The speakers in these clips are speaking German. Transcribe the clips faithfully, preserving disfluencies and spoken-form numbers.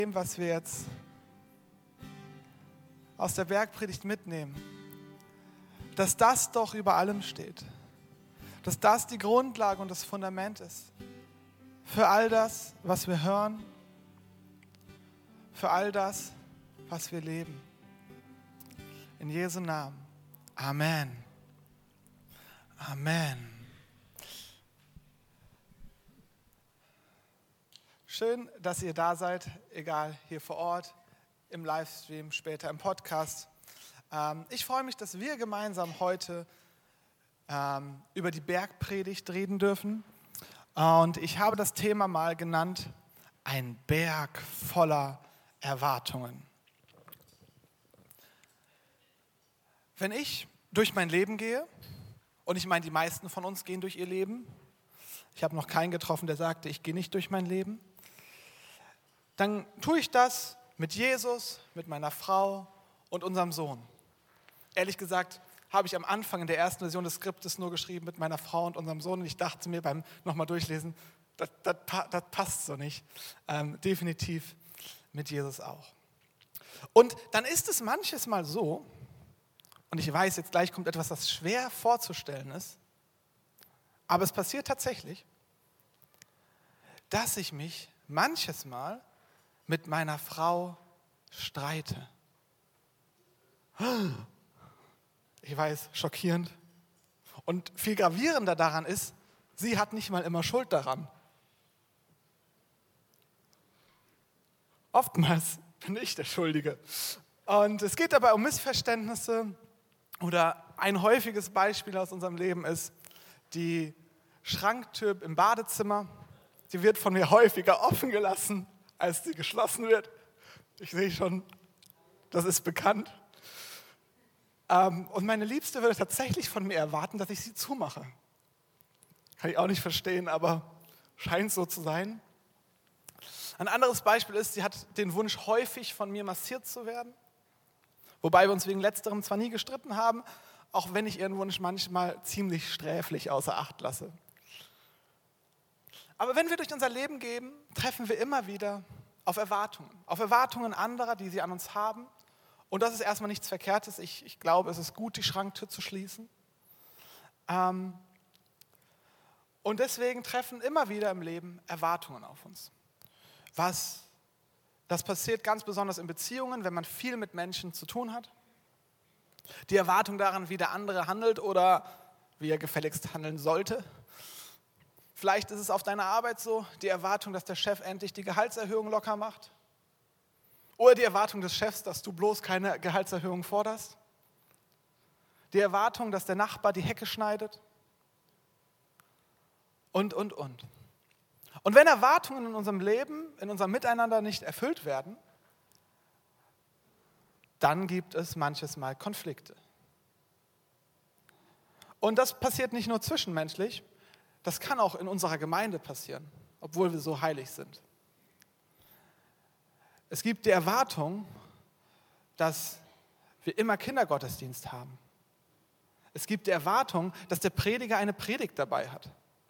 Dem, was wir jetzt aus der Bergpredigt mitnehmen, dass das doch über allem steht. Dass das die Grundlage und das Fundament ist für all das, was wir hören, für all das, was wir leben. In Jesu Namen. Amen. Amen. Schön, dass ihr da seid, egal hier vor Ort, im Livestream, später im Podcast. Ähm, ich freue mich, dass wir gemeinsam heute ähm, über die Bergpredigt reden dürfen. Und ich habe das Thema mal genannt, ein Berg voller Erwartungen. Wenn ich durch mein Leben gehe, und ich meine, die meisten von uns gehen durch ihr Leben, ich habe noch keinen getroffen, der sagte, ich gehe nicht durch mein Leben, dann tue ich das mit Jesus, mit meiner Frau und unserem Sohn. Ehrlich gesagt habe ich am Anfang in der ersten Version des Skriptes nur geschrieben mit meiner Frau und unserem Sohn und ich dachte mir beim nochmal durchlesen, das, das, das passt so nicht. Ähm, definitiv mit Jesus auch. Und dann ist es manches Mal so, und ich weiß, jetzt gleich kommt etwas, das schwer vorzustellen ist, aber es passiert tatsächlich, dass ich mich manches Mal mit meiner Frau streite. Ich weiß, schockierend. Und viel gravierender daran ist, sie hat nicht mal immer Schuld daran. Oftmals bin ich der Schuldige. Und es geht dabei um Missverständnisse oder ein häufiges Beispiel aus unserem Leben ist die Schranktür im Badezimmer. Die wird von mir häufiger offen gelassen, als sie geschlossen wird. Ich sehe schon, das ist bekannt. Und meine Liebste würde tatsächlich von mir erwarten, dass ich sie zumache. Kann ich auch nicht verstehen, aber scheint so zu sein. Ein anderes Beispiel ist, sie hat den Wunsch, häufig von mir massiert zu werden. Wobei wir uns wegen Letzterem zwar nie gestritten haben, auch wenn ich ihren Wunsch manchmal ziemlich sträflich außer Acht lasse. Aber wenn wir durch unser Leben gehen, treffen wir immer wieder auf Erwartungen. Auf Erwartungen anderer, die sie an uns haben. Und das ist erstmal nichts Verkehrtes. Ich, ich glaube, es ist gut, die Schranktür zu schließen. Ähm, und deswegen treffen immer wieder im Leben Erwartungen auf uns. Was, das passiert ganz besonders in Beziehungen, wenn man viel mit Menschen zu tun hat. Die Erwartung daran, wie der andere handelt oder wie er gefälligst handeln sollte. Vielleicht ist es auf deiner Arbeit so, die Erwartung, dass der Chef endlich die Gehaltserhöhung locker macht. Oder die Erwartung des Chefs, dass du bloß keine Gehaltserhöhung forderst. Die Erwartung, dass der Nachbar die Hecke schneidet. Und, und, und. Und wenn Erwartungen in unserem Leben, in unserem Miteinander nicht erfüllt werden, dann gibt es manches Mal Konflikte. Und das passiert nicht nur zwischenmenschlich, das kann auch in unserer Gemeinde passieren, obwohl wir so heilig sind. Es gibt die Erwartung, dass wir immer Kindergottesdienst haben. Es gibt die Erwartung, dass der Prediger eine Predigt dabei hat.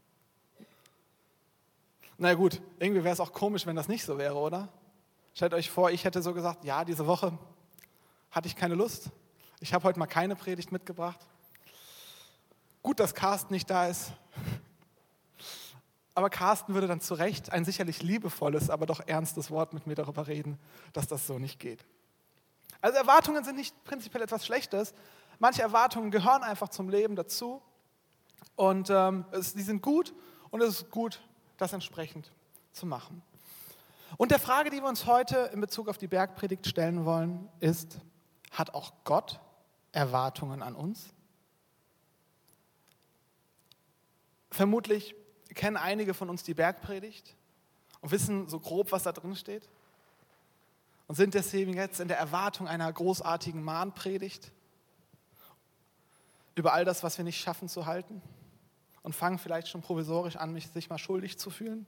Na gut, irgendwie wäre es auch komisch, wenn das nicht so wäre, oder? Stellt euch vor, ich hätte so gesagt, ja, diese Woche hatte ich keine Lust. Ich habe heute mal keine Predigt mitgebracht. Gut, dass Carsten nicht da ist. Aber Carsten würde dann zu Recht ein sicherlich liebevolles, aber doch ernstes Wort mit mir darüber reden, dass das so nicht geht. Also Erwartungen sind nicht prinzipiell etwas Schlechtes. Manche Erwartungen gehören einfach zum Leben dazu. Und ähm, es, die sind gut und es ist gut, das entsprechend zu machen. Und der Frage, die wir uns heute in Bezug auf die Bergpredigt stellen wollen, ist, hat auch Gott Erwartungen an uns? Vermutlich kennen einige von uns die Bergpredigt und wissen so grob, was da drin steht und sind deswegen jetzt in der Erwartung einer großartigen Mahnpredigt über all das, was wir nicht schaffen zu halten und fangen vielleicht schon provisorisch an, mich sich mal schuldig zu fühlen.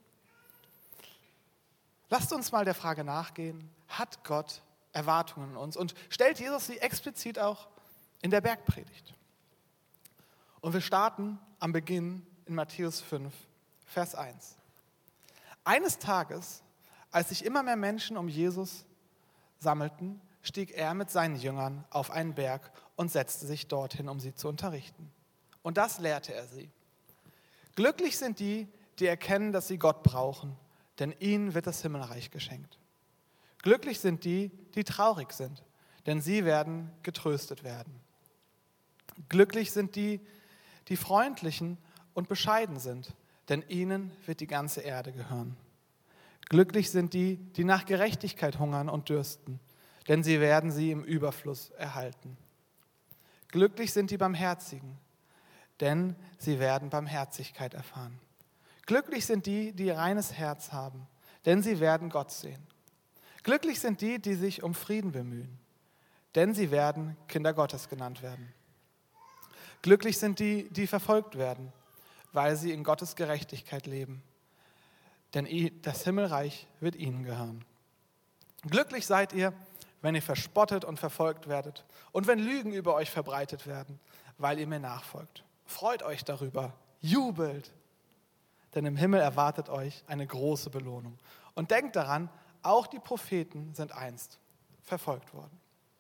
Lasst uns mal der Frage nachgehen, hat Gott Erwartungen an uns? Und stellt Jesus sie explizit auch in der Bergpredigt. Und wir starten am Beginn in Matthäus fünf, Vers eins. Eines Tages, als sich immer mehr Menschen um Jesus sammelten, stieg er mit seinen Jüngern auf einen Berg und setzte sich dorthin, um sie zu unterrichten. Und das lehrte er sie. Glücklich sind die, die erkennen, dass sie Gott brauchen, denn ihnen wird das Himmelreich geschenkt. Glücklich sind die, die traurig sind, denn sie werden getröstet werden. Glücklich sind die, die freundlichen und bescheiden sind, denn ihnen wird die ganze Erde gehören. Glücklich sind die, die nach Gerechtigkeit hungern und dürsten, denn sie werden sie im Überfluss erhalten. Glücklich sind die Barmherzigen, denn sie werden Barmherzigkeit erfahren. Glücklich sind die, die reines Herz haben, denn sie werden Gott sehen. Glücklich sind die, die sich um Frieden bemühen, denn sie werden Kinder Gottes genannt werden. Glücklich sind die, die verfolgt werden, weil sie in Gottes Gerechtigkeit leben, denn das Himmelreich wird ihnen gehören. Glücklich seid ihr, wenn ihr verspottet und verfolgt werdet und wenn Lügen über euch verbreitet werden, weil ihr mir nachfolgt. Freut euch darüber, jubelt, denn im Himmel erwartet euch eine große Belohnung. Und denkt daran, auch die Propheten sind einst verfolgt worden.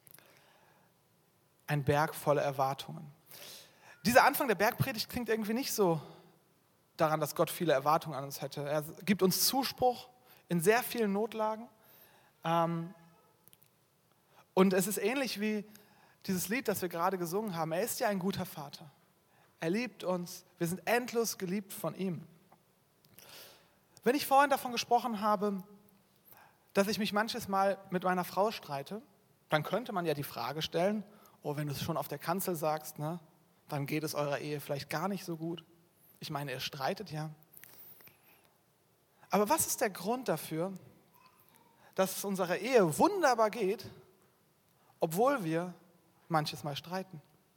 Ein Berg voller Erwartungen. Dieser Anfang der Bergpredigt klingt irgendwie nicht so daran, dass Gott viele Erwartungen an uns hätte. Er gibt uns Zuspruch in sehr vielen Notlagen. Und es ist ähnlich wie dieses Lied, das wir gerade gesungen haben. Er ist ja ein guter Vater. Er liebt uns. Wir sind endlos geliebt von ihm. Wenn ich vorhin davon gesprochen habe, dass ich mich manches Mal mit meiner Frau streite, dann könnte man ja die Frage stellen, oh, wenn du es schon auf der Kanzel sagst, ne, dann geht es eurer Ehe vielleicht gar nicht so gut. Ich meine, ihr streitet ja. Aber was ist der Grund dafür, dass es unserer Ehe wunderbar geht, obwohl wir manches Mal streiten?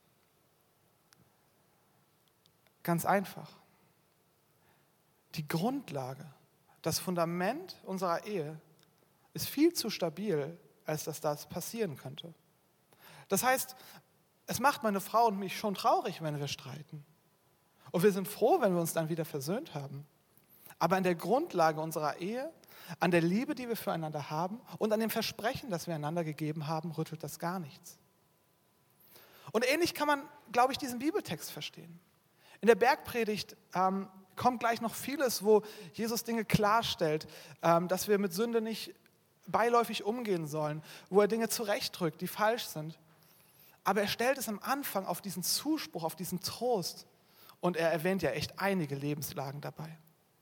Ganz einfach. Die Grundlage, das Fundament unserer Ehe ist viel zu stabil, als dass das passieren könnte. Das heißt, es macht meine Frau und mich schon traurig, wenn wir streiten. Und wir sind froh, wenn wir uns dann wieder versöhnt haben. Aber an der Grundlage unserer Ehe, an der Liebe, die wir füreinander haben und an dem Versprechen, das wir einander gegeben haben, rüttelt das gar nichts. Und ähnlich kann man, glaube ich, diesen Bibeltext verstehen. In der Bergpredigt ähm, kommt gleich noch vieles, wo Jesus Dinge klarstellt, ähm, dass wir mit Sünde nicht beiläufig umgehen sollen, wo er Dinge zurechtdrückt, die falsch sind. Aber er stellt es am Anfang auf diesen Zuspruch, auf diesen Trost. Und er erwähnt ja echt einige Lebenslagen dabei.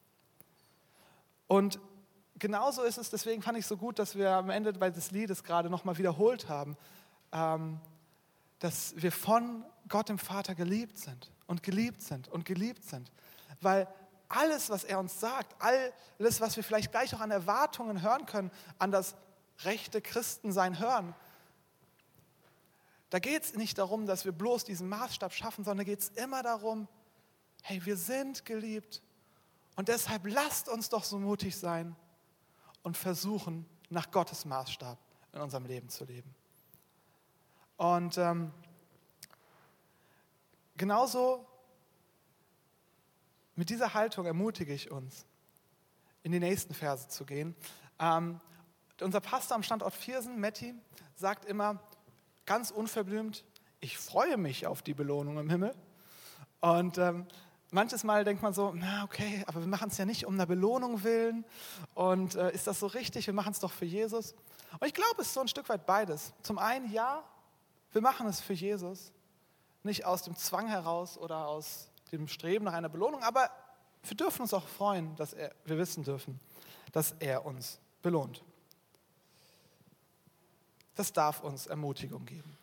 Und genauso ist es, deswegen fand ich es so gut, dass wir am Ende bei des Liedes gerade nochmal wiederholt haben, ähm, dass wir von Gott dem Vater geliebt sind und geliebt sind und geliebt sind. Weil alles, was er uns sagt, alles, was wir vielleicht gleich auch an Erwartungen hören können, an das rechte Christensein hören, da geht es nicht darum, dass wir bloß diesen Maßstab schaffen, sondern geht es immer darum, hey, wir sind geliebt und deshalb lasst uns doch so mutig sein und versuchen, nach Gottes Maßstab in unserem Leben zu leben. Und ähm, genauso mit dieser Haltung ermutige ich uns, in die nächsten Verse zu gehen. Ähm, unser Pastor am Standort Viersen, Metti, sagt immer ganz unverblümt, ich freue mich auf die Belohnung im Himmel. Und ähm, manches Mal denkt man so, na okay, aber wir machen es ja nicht um eine Belohnung willen. Und äh, ist das so richtig? Wir machen es doch für Jesus. Und ich glaube, es ist so ein Stück weit beides. Zum einen, ja, wir machen es für Jesus. Nicht aus dem Zwang heraus oder aus dem Streben nach einer Belohnung, aber wir dürfen uns auch freuen, dass er, wir wissen dürfen, dass er uns belohnt. Das darf uns Ermutigung geben.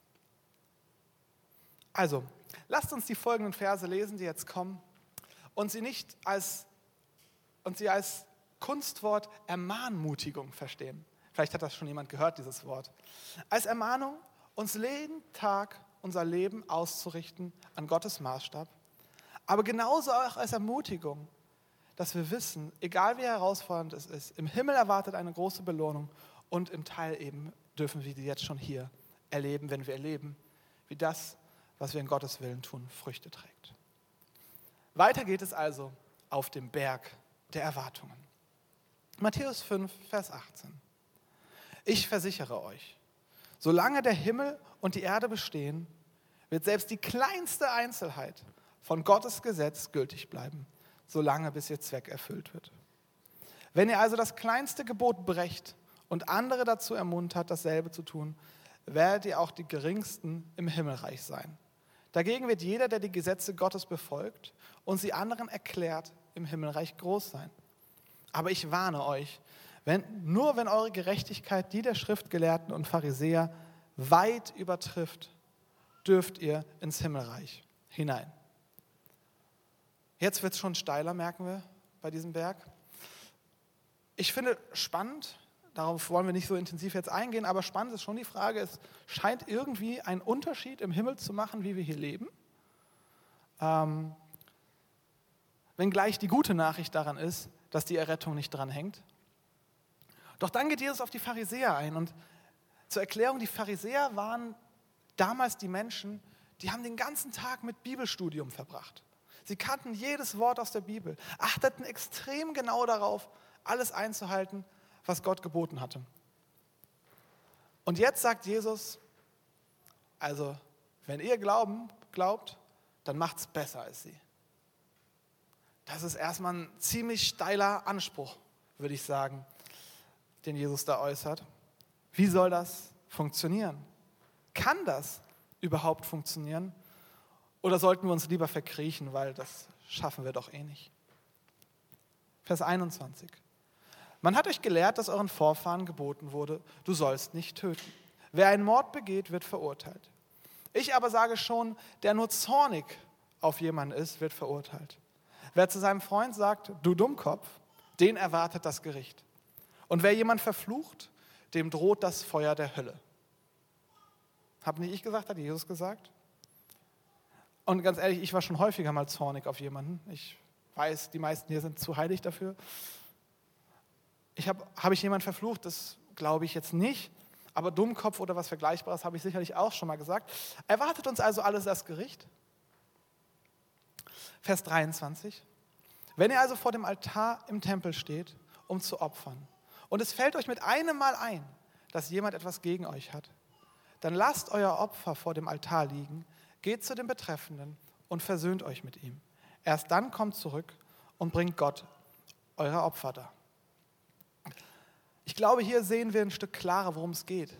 Also, lasst uns die folgenden Verse lesen, die jetzt kommen, und sie nicht als, und sie als Kunstwort Ermahnmutigung verstehen. Vielleicht hat das schon jemand gehört, dieses Wort. Als Ermahnung, uns jeden Tag unser Leben auszurichten an Gottes Maßstab, aber genauso auch als Ermutigung, dass wir wissen, egal wie herausfordernd es ist, im Himmel erwartet eine große Belohnung und im Teil eben dürfen wir die jetzt schon hier erleben, wenn wir erleben, wie das, was wir in Gottes Willen tun, Früchte trägt. Weiter geht es also auf dem Berg der Erwartungen. Matthäus fünf, Vers achtzehn. Ich versichere euch, solange der Himmel und die Erde bestehen, wird selbst die kleinste Einzelheit von Gottes Gesetz gültig bleiben, solange bis ihr Zweck erfüllt wird. Wenn ihr also das kleinste Gebot brecht und andere dazu ermuntert, dasselbe zu tun, werdet ihr auch die geringsten im Himmelreich sein. Dagegen wird jeder, der die Gesetze Gottes befolgt und sie anderen erklärt, im Himmelreich groß sein. Aber ich warne euch, wenn, nur wenn eure Gerechtigkeit die der Schriftgelehrten und Pharisäer weit übertrifft, dürft ihr ins Himmelreich hinein. Jetzt wird es schon steiler, merken wir, bei diesem Berg. Ich finde spannend, darauf wollen wir nicht so intensiv jetzt eingehen, aber spannend ist schon die Frage, es scheint irgendwie einen Unterschied im Himmel zu machen, wie wir hier leben. Ähm, wenngleich die gute Nachricht daran ist, dass die Errettung nicht dran hängt. Doch dann geht Jesus auf die Pharisäer ein und zur Erklärung, die Pharisäer waren damals die Menschen, die haben den ganzen Tag mit Bibelstudium verbracht. Sie kannten jedes Wort aus der Bibel, achteten extrem genau darauf, alles einzuhalten, was Gott geboten hatte. Und jetzt sagt Jesus, also wenn ihr glauben, glaubt, dann macht es besser als sie. Das ist erstmal ein ziemlich steiler Anspruch, würde ich sagen, den Jesus da äußert. Wie soll das funktionieren? Kann das überhaupt funktionieren? Oder sollten wir uns lieber verkriechen, weil das schaffen wir doch eh nicht? Vers einundzwanzig. Man hat euch gelehrt, dass euren Vorfahren geboten wurde, du sollst nicht töten. Wer einen Mord begeht, wird verurteilt. Ich aber sage schon, der nur zornig auf jemanden ist, wird verurteilt. Wer zu seinem Freund sagt, du Dummkopf, den erwartet das Gericht. Und wer jemand verflucht, dem droht das Feuer der Hölle. Hab nicht ich gesagt, hat Jesus gesagt. Und ganz ehrlich, ich war schon häufiger mal zornig auf jemanden. Ich weiß, die meisten hier sind zu heilig dafür. Ich habe hab ich jemanden verflucht? Das glaube ich jetzt nicht. Aber Dummkopf oder was Vergleichbares habe ich sicherlich auch schon mal gesagt. Erwartet uns also alles das Gericht? Vers dreiundzwanzig. Wenn ihr also vor dem Altar im Tempel steht, um zu opfern, und es fällt euch mit einem Mal ein, dass jemand etwas gegen euch hat, dann lasst euer Opfer vor dem Altar liegen, geht zu dem Betreffenden und versöhnt euch mit ihm. Erst dann kommt zurück und bringt Gott eure Opfer dar. Ich glaube, hier sehen wir ein Stück klarer, worum es geht.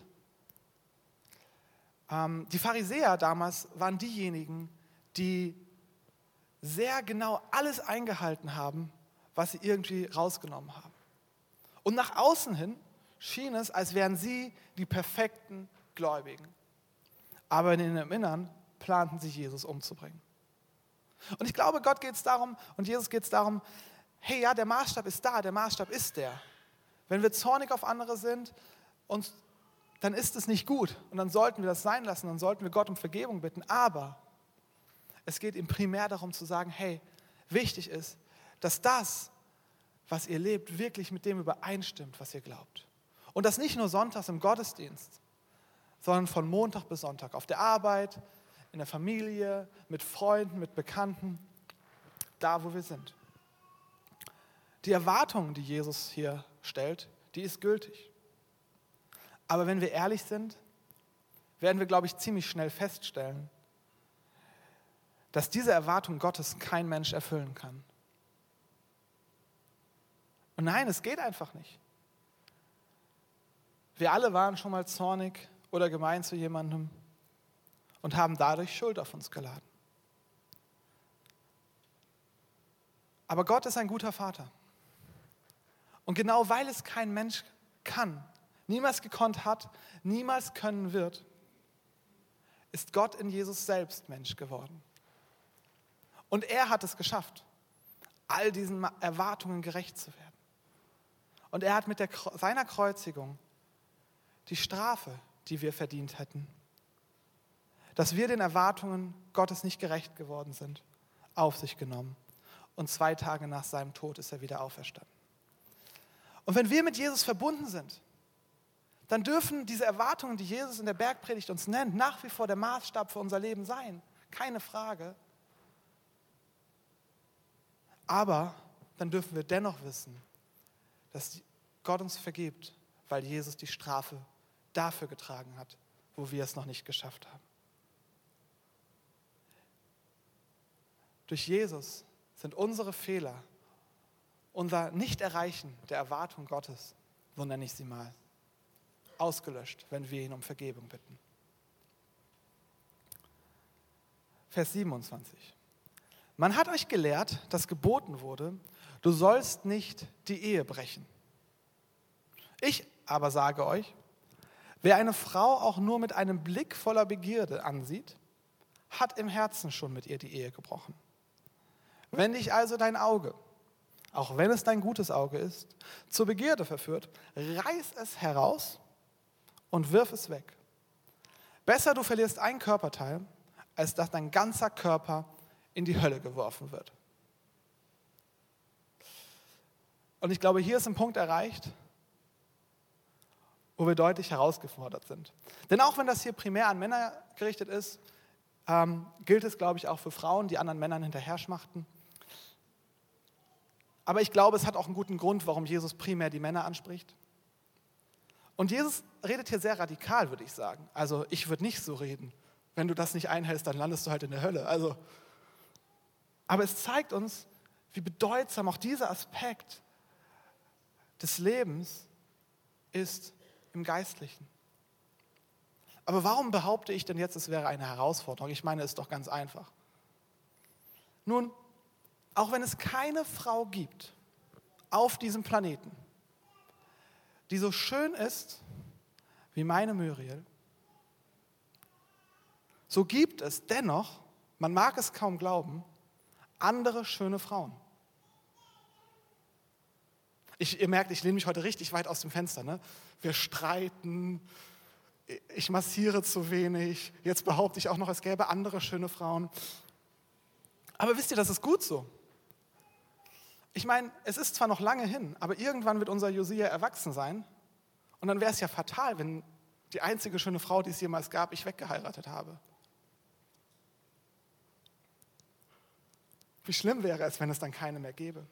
Ähm, die Pharisäer damals waren diejenigen, die sehr genau alles eingehalten haben, was sie irgendwie rausgenommen haben. Und nach außen hin schien es, als wären sie die perfekten Gläubigen. Aber in ihrem Innern planten sie, Jesus umzubringen. Und ich glaube, Gott geht es darum, und Jesus geht es darum, hey, ja, der Maßstab ist da, der Maßstab ist der. Wenn wir zornig auf andere sind, und, dann ist es nicht gut. Und dann sollten wir das sein lassen, dann sollten wir Gott um Vergebung bitten. Aber es geht ihm primär darum zu sagen, hey, wichtig ist, dass das, was ihr lebt, wirklich mit dem übereinstimmt, was ihr glaubt. Und das nicht nur sonntags im Gottesdienst, sondern von Montag bis Sonntag auf der Arbeit, in der Familie, mit Freunden, mit Bekannten, da wo wir sind. Die Erwartung, die Jesus hier stellt, die ist gültig. Aber wenn wir ehrlich sind, werden wir, glaube ich, ziemlich schnell feststellen, dass diese Erwartung Gottes kein Mensch erfüllen kann. Und nein, es geht einfach nicht. Wir alle waren schon mal zornig oder gemein zu jemandem und haben dadurch Schuld auf uns geladen. Aber Gott ist ein guter Vater. Und genau weil es kein Mensch kann, niemals gekonnt hat, niemals können wird, ist Gott in Jesus selbst Mensch geworden. Und er hat es geschafft, all diesen Erwartungen gerecht zu werden. Und er hat mit der, seiner Kreuzigung die Strafe, die wir verdient hätten, dass wir den Erwartungen Gottes nicht gerecht geworden sind, auf sich genommen. Und zwei Tage nach seinem Tod ist er wieder auferstanden. Und wenn wir mit Jesus verbunden sind, dann dürfen diese Erwartungen, die Jesus in der Bergpredigt uns nennt, nach wie vor der Maßstab für unser Leben sein. Keine Frage. Aber dann dürfen wir dennoch wissen, dass Gott uns vergibt, weil Jesus die Strafe dafür getragen hat, wo wir es noch nicht geschafft haben. Durch Jesus sind unsere Fehler, unser Nicht-Erreichen der Erwartung Gottes, so nenne ich sie mal, ausgelöscht, wenn wir ihn um Vergebung bitten. Vers siebenundzwanzig. Man hat euch gelehrt, dass geboten wurde, du sollst nicht die Ehe brechen. Ich aber sage euch, wer eine Frau auch nur mit einem Blick voller Begierde ansieht, hat im Herzen schon mit ihr die Ehe gebrochen. Wenn dich also dein Auge, auch wenn es dein gutes Auge ist, zur Begierde verführt, reiß es heraus und wirf es weg. Besser du verlierst ein Körperteil, als dass dein ganzer Körper in die Hölle geworfen wird. Und ich glaube, hier ist ein Punkt erreicht, wo wir deutlich herausgefordert sind. Denn auch wenn das hier primär an Männer gerichtet ist, ähm, gilt es, glaube ich, auch für Frauen, die anderen Männern hinterher schmachten. Aber ich glaube, es hat auch einen guten Grund, warum Jesus primär die Männer anspricht. Und Jesus redet hier sehr radikal, würde ich sagen. Also ich würde nicht so reden. Wenn du das nicht einhältst, dann landest du halt in der Hölle. Also, aber es zeigt uns, wie bedeutsam auch dieser Aspekt des Lebens ist im Geistlichen. Aber warum behaupte ich denn jetzt, es wäre eine Herausforderung? Ich meine, es ist doch ganz einfach. Nun, auch wenn es keine Frau gibt auf diesem Planeten, die so schön ist wie meine Muriel, so gibt es dennoch, man mag es kaum glauben, andere schöne Frauen. Ich, ihr merkt, ich lehne mich heute richtig weit aus dem Fenster. Ne? Wir streiten, ich massiere zu wenig, jetzt behaupte ich auch noch, es gäbe andere schöne Frauen. Aber wisst ihr, das ist gut so. Ich meine, es ist zwar noch lange hin, aber irgendwann wird unser Josia erwachsen sein und dann wäre es ja fatal, wenn die einzige schöne Frau, die es jemals gab, ich weggeheiratet habe. Wie schlimm wäre es, wenn es dann keine mehr gäbe?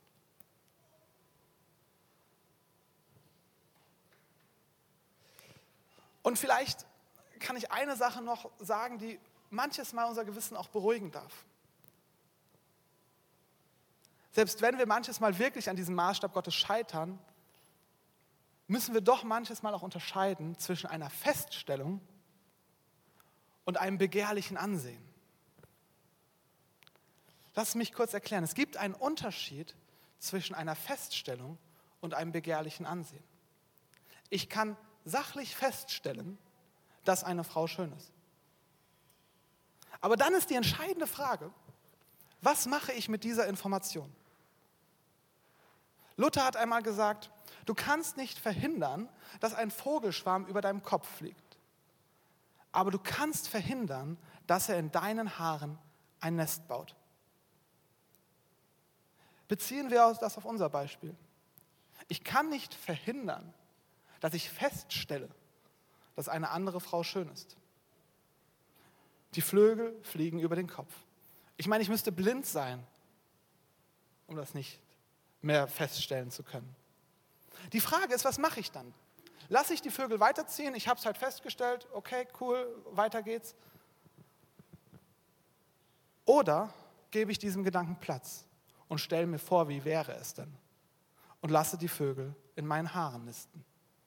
Und vielleicht kann ich eine Sache noch sagen, die manches Mal unser Gewissen auch beruhigen darf. Selbst wenn wir manches Mal wirklich an diesem Maßstab Gottes scheitern, müssen wir doch manches Mal auch unterscheiden zwischen einer Feststellung und einem begehrlichen Ansehen. Lass mich kurz erklären. Es gibt einen Unterschied zwischen einer Feststellung und einem begehrlichen Ansehen. Ich kann sachlich feststellen, dass eine Frau schön ist. Aber dann ist die entscheidende Frage, was mache ich mit dieser Information? Luther hat einmal gesagt, du kannst nicht verhindern, dass ein Vogelschwarm über deinem Kopf fliegt. Aber du kannst verhindern, dass er in deinen Haaren ein Nest baut. Beziehen wir das auf unser Beispiel. Ich kann nicht verhindern, dass ich feststelle, dass eine andere Frau schön ist. Die Flügel fliegen über den Kopf. Ich meine, ich müsste blind sein, um das nicht mehr feststellen zu können. Die Frage ist, was mache ich dann? Lasse ich die Vögel weiterziehen? Ich habe es halt festgestellt, okay, cool, weiter geht's. Oder gebe ich diesem Gedanken Platz und stelle mir vor, wie wäre es denn? Und lasse die Vögel in meinen Haaren nisten.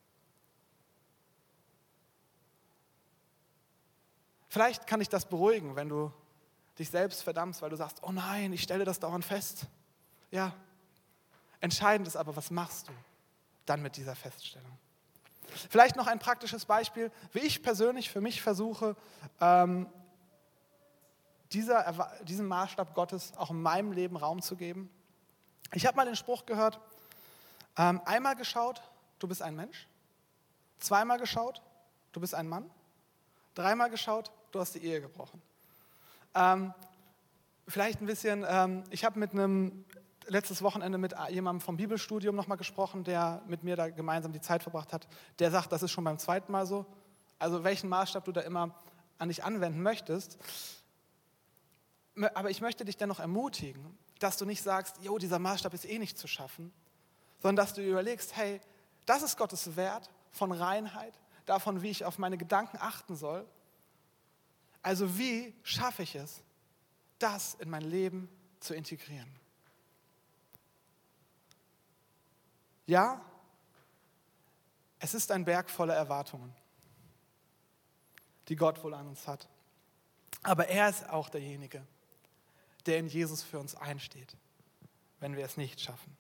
Vielleicht kann ich das beruhigen, wenn du dich selbst verdammst, weil du sagst, oh nein, ich stelle das dauernd fest. Ja, entscheidend ist aber, was machst du dann mit dieser Feststellung? Vielleicht noch ein praktisches Beispiel, wie ich persönlich für mich versuche, ähm, dieser, diesem Maßstab Gottes auch in meinem Leben Raum zu geben. Ich habe mal den Spruch gehört, ähm, einmal geschaut, du bist ein Mensch, zweimal geschaut, du bist ein Mann, dreimal geschaut, du hast die Ehe gebrochen. Ähm, vielleicht ein bisschen, ähm, ich habe mit einem, letztes Wochenende mit jemandem vom Bibelstudium nochmal gesprochen, der mit mir da gemeinsam die Zeit verbracht hat. Der sagt, das ist schon beim zweiten Mal so. Also welchen Maßstab du da immer an dich anwenden möchtest. Aber ich möchte dich dennoch ermutigen, dass du nicht sagst, jo, dieser Maßstab ist eh nicht zu schaffen, sondern dass du überlegst, hey, Das ist Gottes Wert von Reinheit, davon, wie ich auf meine Gedanken achten soll. Also wie schaffe ich es, das in mein Leben zu integrieren? Ja, es ist ein Berg voller Erwartungen, die Gott wohl an uns hat. Aber er ist auch derjenige, der in Jesus für uns einsteht, wenn wir es nicht schaffen.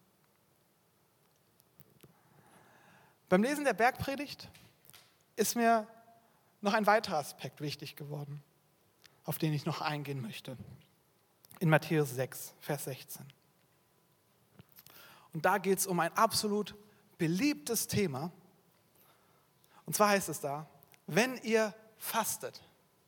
Beim Lesen der Bergpredigt ist mir noch ein weiterer Aspekt wichtig geworden, auf den ich noch eingehen möchte. In Matthäus sechs, Vers sechzehn. Und da geht es um ein absolut beliebtes Thema. Und zwar heißt es da, wenn ihr fastet,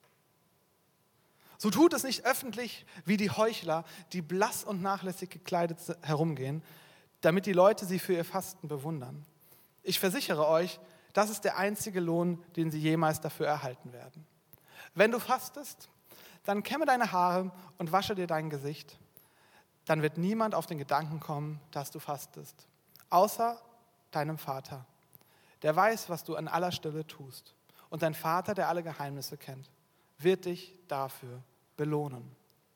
so tut es nicht öffentlich wie die Heuchler, die blass und nachlässig gekleidet herumgehen, damit die Leute sie für ihr Fasten bewundern. Ich versichere euch, das ist der einzige Lohn, den sie jemals dafür erhalten werden. Wenn du fastest, dann kämme deine Haare und wasche dir dein Gesicht. Dann wird niemand auf den Gedanken kommen, dass du fastest, außer deinem Vater. Der weiß, was du an aller Stille tust. Und dein Vater, der alle Geheimnisse kennt, wird dich dafür belohnen.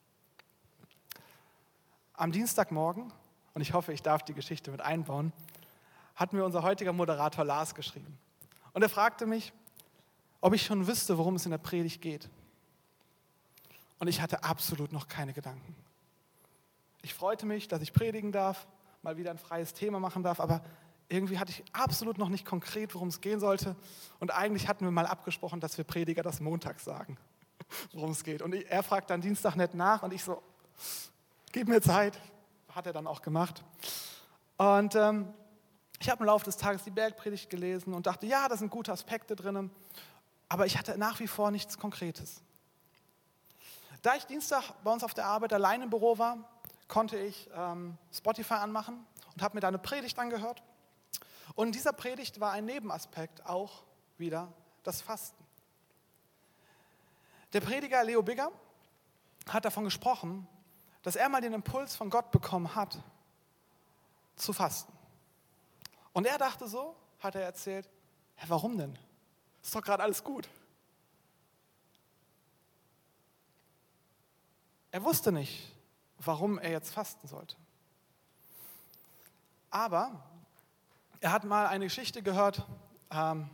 Am Dienstagmorgen, und ich hoffe, ich darf die Geschichte mit einbauen, hat mir unser heutiger Moderator Lars geschrieben. Und er fragte mich, ob ich schon wüsste, worum es in der Predigt geht. Und ich hatte absolut noch keine Gedanken. Ich freute mich, dass ich predigen darf, mal wieder ein freies Thema machen darf, aber irgendwie hatte ich absolut noch nicht konkret, worum es gehen sollte. Und eigentlich hatten wir mal abgesprochen, dass wir Prediger das montags sagen, worum es geht. Und er fragt dann Dienstag nicht nach und ich so, gib mir Zeit. Hat er dann auch gemacht. Und ähm, ich habe im Laufe des Tages die Bergpredigt gelesen und dachte, ja, da sind gute Aspekte drin, aber ich hatte nach wie vor nichts Konkretes. Da ich Dienstag bei uns auf der Arbeit allein im Büro war, konnte ich ähm, Spotify anmachen und habe mir da eine Predigt angehört. Und in dieser Predigt war ein Nebenaspekt auch wieder das Fasten. Der Prediger Leo Bigger hat davon gesprochen, dass er mal den Impuls von Gott bekommen hat, zu fasten. Und er dachte so, hat er erzählt, ja, warum denn? Ist doch gerade alles gut. Er wusste nicht, warum er jetzt fasten sollte. Aber er hat mal eine Geschichte gehört, ähm,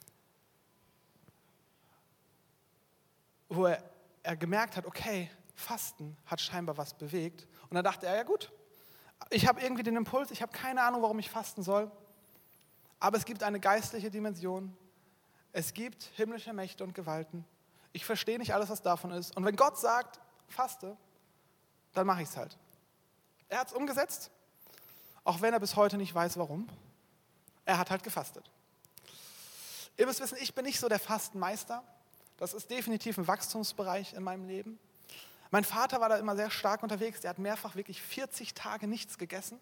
wo er, er gemerkt hat, okay, Fasten hat scheinbar was bewegt. Und dann dachte er, ja gut, ich habe irgendwie den Impuls, ich habe keine Ahnung, warum ich fasten soll. Aber es gibt eine geistliche Dimension. Es gibt himmlische Mächte und Gewalten. Ich verstehe nicht alles, was davon ist. Und wenn Gott sagt, faste, dann mache ich es halt. Er hat es umgesetzt, auch wenn er bis heute nicht weiß, warum. Er hat halt gefastet. Ihr müsst wissen, ich bin nicht so der Fastenmeister. Das ist definitiv ein Wachstumsbereich in meinem Leben. Mein Vater war da immer sehr stark unterwegs. Der hat mehrfach wirklich vierzig Tage nichts gegessen.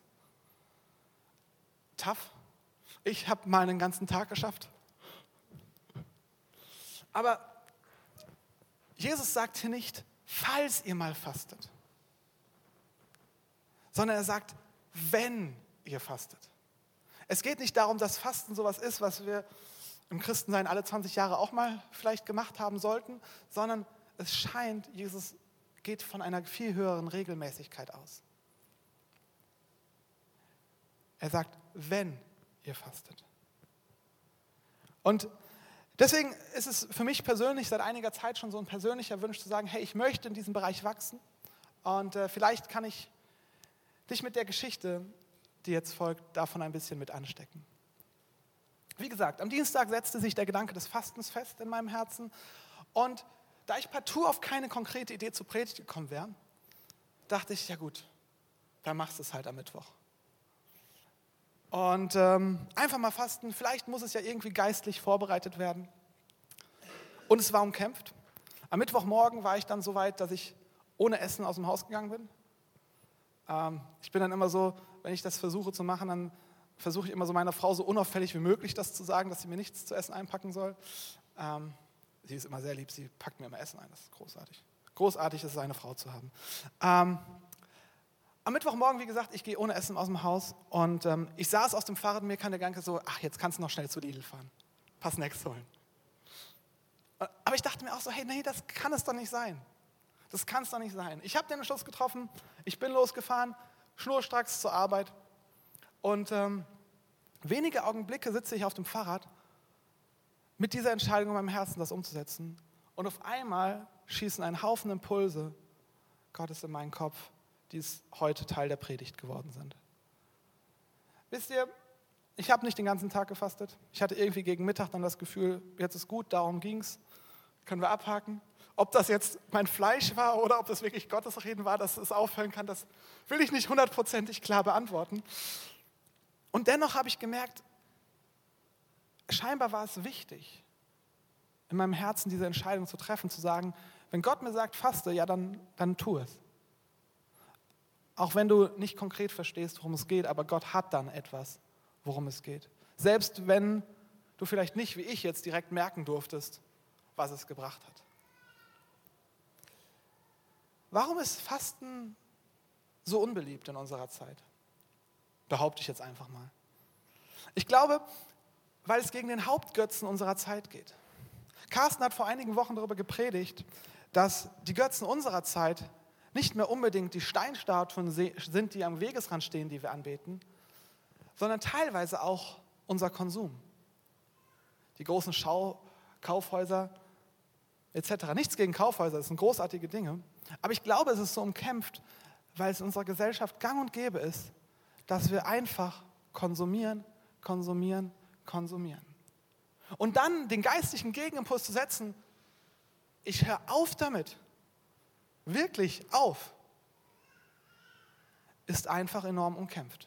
Tough. Ich habe mal einen ganzen Tag geschafft. Aber Jesus sagt hier nicht, falls ihr mal fastet, sondern er sagt, wenn ihr fastet. Es geht nicht darum, dass Fasten sowas ist, was wir im Christensein alle zwanzig Jahre auch mal vielleicht gemacht haben sollten, sondern es scheint, Jesus geht von einer viel höheren Regelmäßigkeit aus. Er sagt, wenn ihr fastet. Und deswegen ist es für mich persönlich seit einiger Zeit schon so ein persönlicher Wunsch zu sagen, hey, ich möchte in diesem Bereich wachsen und äh, vielleicht kann ich dich mit der Geschichte, die jetzt folgt, davon ein bisschen mit anstecken. Wie gesagt, am Dienstag setzte sich der Gedanke des Fastens fest in meinem Herzen und da ich partout auf keine konkrete Idee zur Predigt gekommen wäre, dachte ich, ja gut, dann machst du es halt am Mittwoch. Und ähm, einfach mal fasten, vielleicht muss es ja irgendwie geistlich vorbereitet werden. Und es war umkämpft. Am Mittwochmorgen war ich dann so weit, dass ich ohne Essen aus dem Haus gegangen bin. Ähm, ich bin dann immer so, wenn ich das versuche zu machen, dann versuche ich immer so meiner Frau so unauffällig wie möglich das zu sagen, dass sie mir nichts zu essen einpacken soll. Ähm, sie ist immer sehr lieb, sie packt mir immer Essen ein, das ist großartig. Großartig ist es, eine Frau zu haben. Ähm, Am Mittwochmorgen, wie gesagt, ich gehe ohne Essen aus dem Haus und ähm, ich saß aus dem Fahrrad und mir kam der Gedanke so, ach, jetzt kannst du noch schnell zu Lidl fahren, ein paar Snacks holen. Aber ich dachte mir auch so, hey, nee, das kann es doch nicht sein. Das kann es doch nicht sein. Ich habe den Entschluss getroffen, ich bin losgefahren, schnurstracks zur Arbeit und ähm, wenige Augenblicke sitze ich auf dem Fahrrad mit dieser Entscheidung in meinem Herzen, das umzusetzen. Und auf einmal schießen ein Haufen Impulse Gottes in meinen Kopf, die es heute Teil der Predigt geworden sind. Wisst ihr, ich habe nicht den ganzen Tag gefastet. Ich hatte irgendwie gegen Mittag dann das Gefühl, jetzt ist gut, darum ging es. Können wir abhaken. Ob das jetzt mein Fleisch war oder ob das wirklich Gottes Reden war, dass es aufhören kann, das will ich nicht hundertprozentig klar beantworten. Und dennoch habe ich gemerkt, scheinbar war es wichtig, in meinem Herzen diese Entscheidung zu treffen, zu sagen, wenn Gott mir sagt, faste, ja, dann, dann tu es. Auch wenn du nicht konkret verstehst, worum es geht, aber Gott hat dann etwas, worum es geht. Selbst wenn du vielleicht nicht, wie ich jetzt, direkt merken durftest, was es gebracht hat. Warum ist Fasten so unbeliebt in unserer Zeit? Behaupte ich jetzt einfach mal. Ich glaube, weil es gegen den Hauptgötzen unserer Zeit geht. Carsten hat vor einigen Wochen darüber gepredigt, dass die Götzen unserer Zeit nicht mehr unbedingt die Steinstatuen sind, die am Wegesrand stehen, die wir anbeten, sondern teilweise auch unser Konsum. Die großen Schau- Kaufhäuser et cetera. Nichts gegen Kaufhäuser, das sind großartige Dinge. Aber ich glaube, es ist so umkämpft, weil es in unserer Gesellschaft gang und gäbe ist, dass wir einfach konsumieren, konsumieren, konsumieren. Und dann den geistlichen Gegenimpuls zu setzen, ich höre auf damit, wirklich auf, ist einfach enorm umkämpft.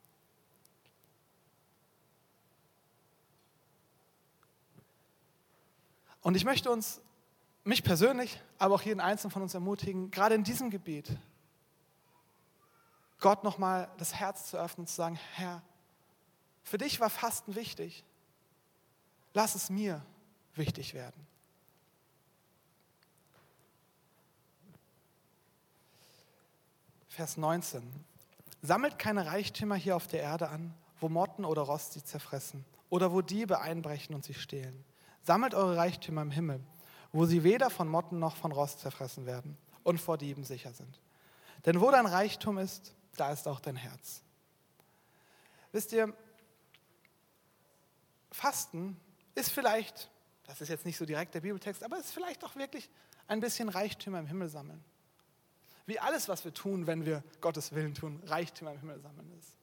Und ich möchte uns, mich persönlich, aber auch jeden Einzelnen von uns ermutigen, gerade in diesem Gebiet, Gott nochmal das Herz zu öffnen und zu sagen, Herr, für dich war Fasten wichtig, lass es mir wichtig werden. Vers neunzehn. Sammelt keine Reichtümer hier auf der Erde an, wo Motten oder Rost sie zerfressen oder wo Diebe einbrechen und sie stehlen. Sammelt eure Reichtümer im Himmel, wo sie weder von Motten noch von Rost zerfressen werden und vor Dieben sicher sind. Denn wo dein Reichtum ist, da ist auch dein Herz. Wisst ihr, Fasten ist vielleicht, das ist jetzt nicht so direkt der Bibeltext, aber ist vielleicht auch wirklich ein bisschen Reichtümer im Himmel sammeln. Wie alles, was wir tun, wenn wir Gottes Willen tun, Reichtümer im Himmel sammeln ist.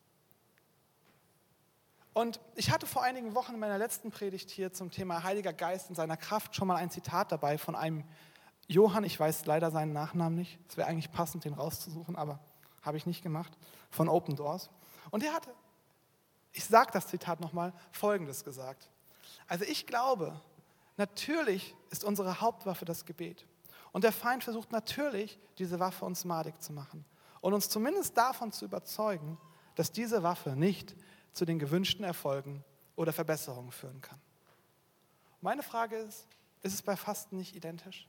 Und ich hatte vor einigen Wochen in meiner letzten Predigt hier zum Thema Heiliger Geist und seiner Kraft schon mal ein Zitat dabei von einem Johann, ich weiß leider seinen Nachnamen nicht, es wäre eigentlich passend, den rauszusuchen, aber habe ich nicht gemacht, von Open Doors. Und der hatte, ich sage das Zitat nochmal, Folgendes gesagt. Also ich glaube, natürlich ist unsere Hauptwaffe das Gebet. Und der Feind versucht natürlich, diese Waffe uns madig zu machen und uns zumindest davon zu überzeugen, dass diese Waffe nicht zu den gewünschten Erfolgen oder Verbesserungen führen kann. Meine Frage ist, ist es bei Fasten nicht identisch?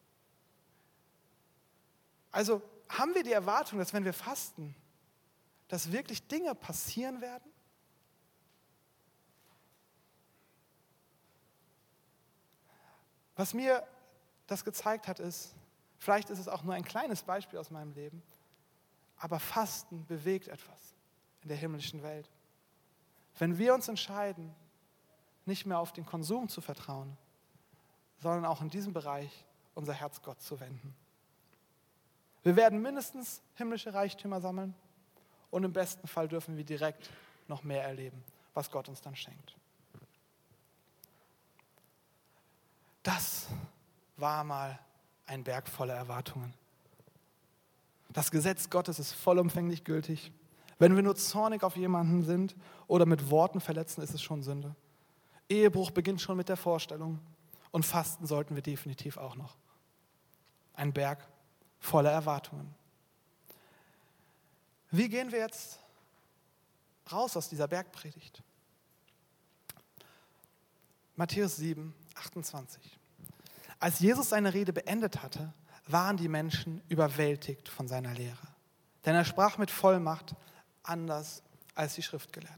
Also haben wir die Erwartung, dass wenn wir fasten, dass wirklich Dinge passieren werden? Was mir das gezeigt hat, ist, vielleicht ist es auch nur ein kleines Beispiel aus meinem Leben, aber Fasten bewegt etwas in der himmlischen Welt. Wenn wir uns entscheiden, nicht mehr auf den Konsum zu vertrauen, sondern auch in diesem Bereich unser Herz Gott zu wenden. Wir werden mindestens himmlische Reichtümer sammeln und im besten Fall dürfen wir direkt noch mehr erleben, was Gott uns dann schenkt. Das war mal ein Berg voller Erwartungen. Das Gesetz Gottes ist vollumfänglich gültig. Wenn wir nur zornig auf jemanden sind oder mit Worten verletzen, ist es schon Sünde. Ehebruch beginnt schon mit der Vorstellung und Fasten sollten wir definitiv auch noch. Ein Berg voller Erwartungen. Wie gehen wir jetzt raus aus dieser Bergpredigt? Matthäus sieben, achtundzwanzig. Als Jesus seine Rede beendet hatte, waren die Menschen überwältigt von seiner Lehre. Denn er sprach mit Vollmacht, anders als die Schriftgelehrten.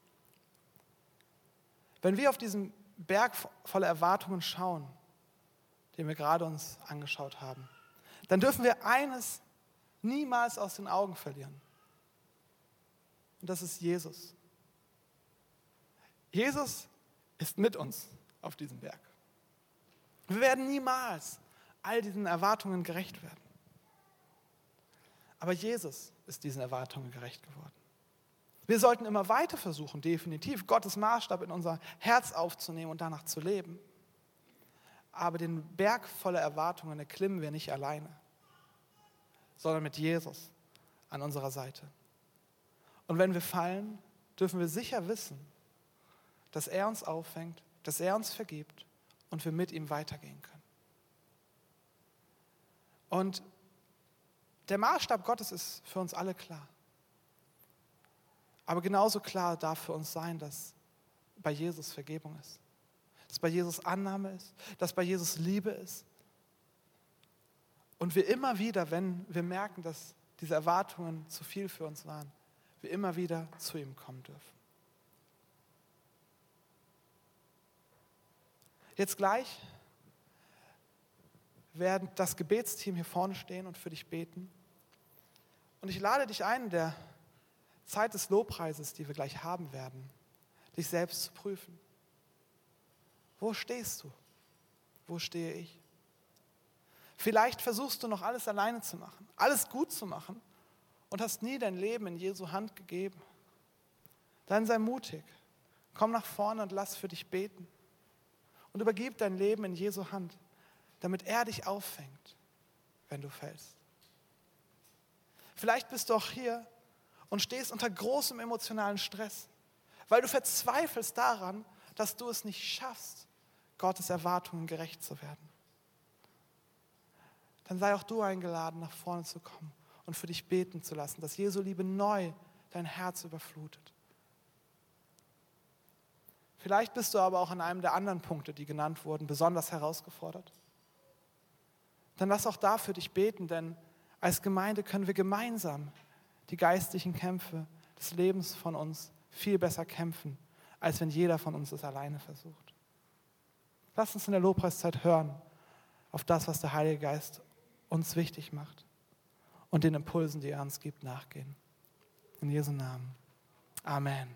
Wenn wir auf diesen Berg voller Erwartungen schauen, den wir gerade uns angeschaut haben, dann dürfen wir eines niemals aus den Augen verlieren. Und das ist Jesus. Jesus ist mit uns auf diesem Berg. Wir werden niemals all diesen Erwartungen gerecht werden. Aber Jesus ist diesen Erwartungen gerecht geworden. Wir sollten immer weiter versuchen, definitiv Gottes Maßstab in unser Herz aufzunehmen und danach zu leben. Aber den Berg voller Erwartungen erklimmen wir nicht alleine, sondern mit Jesus an unserer Seite. Und wenn wir fallen, dürfen wir sicher wissen, dass er uns auffängt, dass er uns vergibt und wir mit ihm weitergehen können. Und der Maßstab Gottes ist für uns alle klar. Aber genauso klar darf für uns sein, dass bei Jesus Vergebung ist, dass bei Jesus Annahme ist, dass bei Jesus Liebe ist. Und wir immer wieder, wenn wir merken, dass diese Erwartungen zu viel für uns waren, wir immer wieder zu ihm kommen dürfen. Jetzt gleich werden das Gebetsteam hier vorne stehen und für dich beten. Und ich lade dich ein, in der Zeit des Lobpreises, die wir gleich haben werden, dich selbst zu prüfen. Wo stehst du? Wo stehe ich? Vielleicht versuchst du noch alles alleine zu machen, alles gut zu machen und hast nie dein Leben in Jesu Hand gegeben. Dann sei mutig, komm nach vorne und lass für dich beten und übergib dein Leben in Jesu Hand, damit er dich auffängt, wenn du fällst. Vielleicht bist du auch hier und stehst unter großem emotionalen Stress, weil du verzweifelst daran, dass du es nicht schaffst, Gottes Erwartungen gerecht zu werden. Dann sei auch du eingeladen, nach vorne zu kommen und für dich beten zu lassen, dass Jesu Liebe neu dein Herz überflutet. Vielleicht bist du aber auch an einem der anderen Punkte, die genannt wurden, besonders herausgefordert. Dann lass auch da für dich beten, denn als Gemeinde können wir gemeinsam die geistlichen Kämpfe des Lebens von uns viel besser kämpfen, als wenn jeder von uns es alleine versucht. Lass uns in der Lobpreiszeit hören auf das, was der Heilige Geist uns wichtig macht und den Impulsen, die er uns gibt, nachgehen. In Jesu Namen. Amen.